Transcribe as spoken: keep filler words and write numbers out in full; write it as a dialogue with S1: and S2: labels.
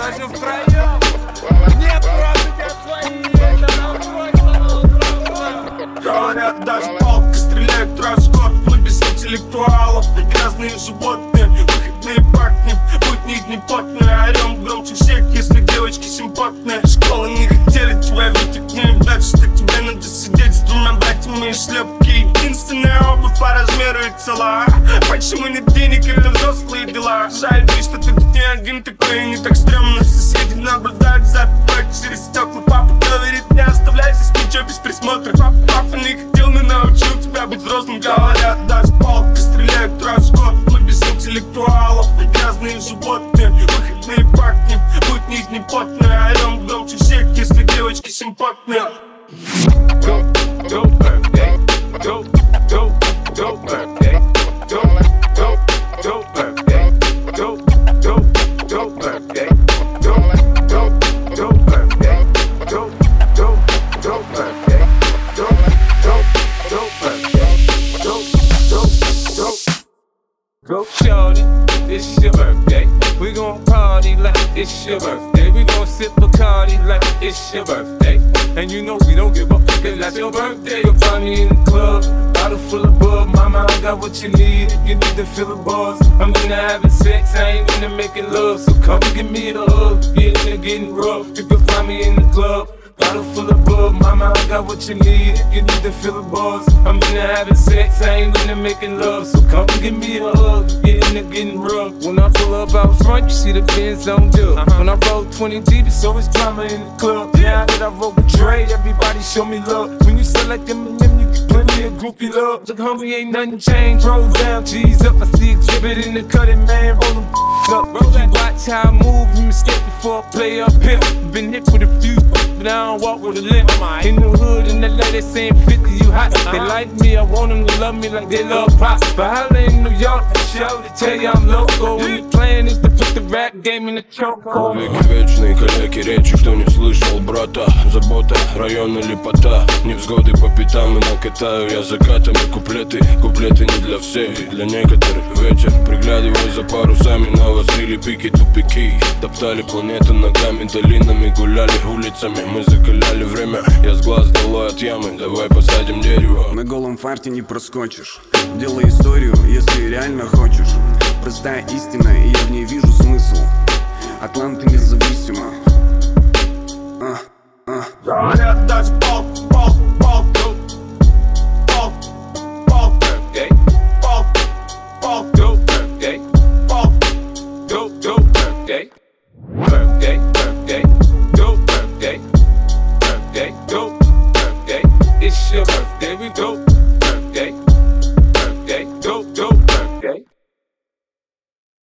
S1: даже втроем. Не просто как свои,
S2: говорят, даже палка стреляет в расход. Мы без интеллектуалов, грязные животные. Выходные парни, будни дни потные. Орем громче всех, если девочки симпатные. Школы не хотели тебя видеть, не видать, что тебе надо сидеть с двумя братьями и шлепки. Единственная обувь по размеру и цела. Почему нет денег, это взрослые дела. Жаль, что ты тут не один такой, и не так стрёмно. Соседи наблюдают за тобой через стекла. Папа говорит, не оставляй здесь ничего без присмотра. Папа, папа не хотел, но научил тебя быть взрослым. Говорят, даже палка стреляет в расход. Мы без интеллектуалов, грязные животные. Выходные парни, будни дни потные. Орем громче всех, если девочки симпатные.
S1: Go, go, birthday. Go, go, go, birthday. Go, go, go, birthday. Go, go, go, birthday. Go, go, go, birthday. Go, go, go, birthday. Go, go, go, birthday. Go, go, go. Go, shorty, it's your birthday. We gon' party like it's your birthday. We gon' sip Bacardi like it's your birthday. And you know we don't give up, cause that's your birthday. You'll find me in the club, bottle full of bug. Mama, I got what you need if you need to fill the bars. I'm into having sex, I ain't into making love. So come give me the hug, get into getting rough. You can find me in the club, bottle full of bug. Mama, I got what you need if you need to fill the bars. I'm into having sex, I ain't into making love. So come give me a hug, get into getting rough. When I pull up out front, you see the Benz on dub. Uh-huh. When I roll twenty deep, it's always drama in the club. Now that I roll with Dre, everybody show me love. When you select them and them, you get plenty of groupie love. Look, homie, ain't nothing changed. Roll down, G's up. I see exhibit in the cutting, man. Roll them up. Roll that. Watch how I move, you mistake before I play up here. Been hit with a few, but I don't walk with a limp. In the hood, in the lady saying fifty, you hot. They like me, I want them to love me like they love pop. But holla in New York, for sure, they tell you I'm local. When the plan is to put the rap game in the chokehold.
S3: Веки вечные, калеки речи, кто не слышал, брата. Забота, район или пота. Невзгоды по пятам и накатаю я закатами куплеты. Куплеты не для всех, для некоторых вечер. Приглядываю за парусами, навострили пики, тупики. Топтали планету ногами, долинами гуляли улицами. Мы закаляли время, я с глаз долой от ямы. Давай посадим дерево.
S4: На голом фарте не проскочишь. Делай историю, если реально хочешь. Простая истина, и я в ней вижу смысл. Атланта независима. А, а.
S2: Говорят, даже палка, палка, палка. Палка, палка, палка, палка.
S1: Go birthday,
S2: Палка.
S1: go, go birthday. Birthday, birthday, go birthday. Birthday, go birthday. It's your birthday, we go.